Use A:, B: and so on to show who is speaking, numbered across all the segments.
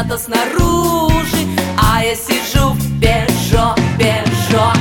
A: где-то снаружи, а я сижу в Пежо, Пежо.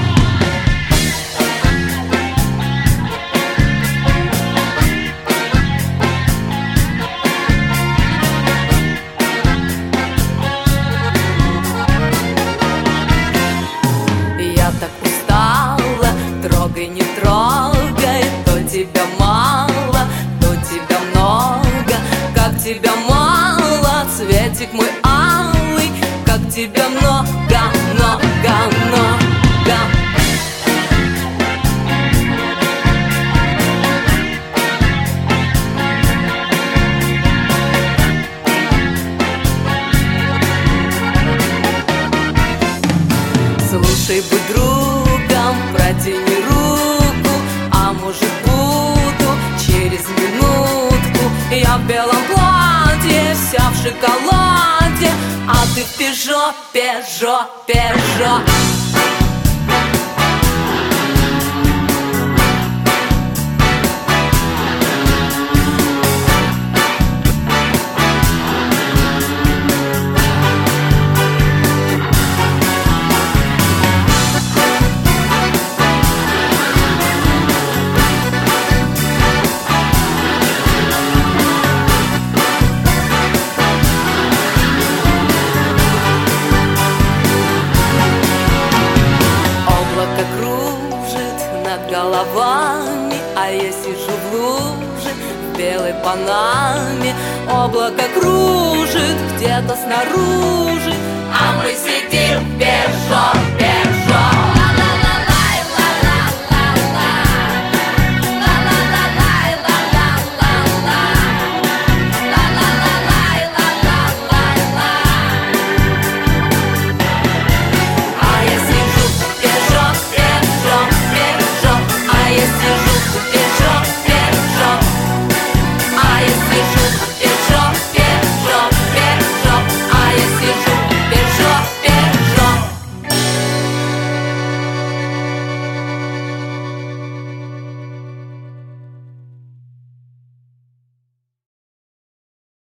A: Я так устала, трогай, не трогай, то тебя мало, то тебя много. Как тебя мало, цветик мой алый, как тебя много, много, много. Слушай, будь другом, протяни руку, а может буду через минутку. Я в белом платье, вся в шоколаде, а ты в Пежо, Пежо, Пежо. Головами, а я сижу в луже в белой панаме. Облако кружит где-то снаружи, а мы сидим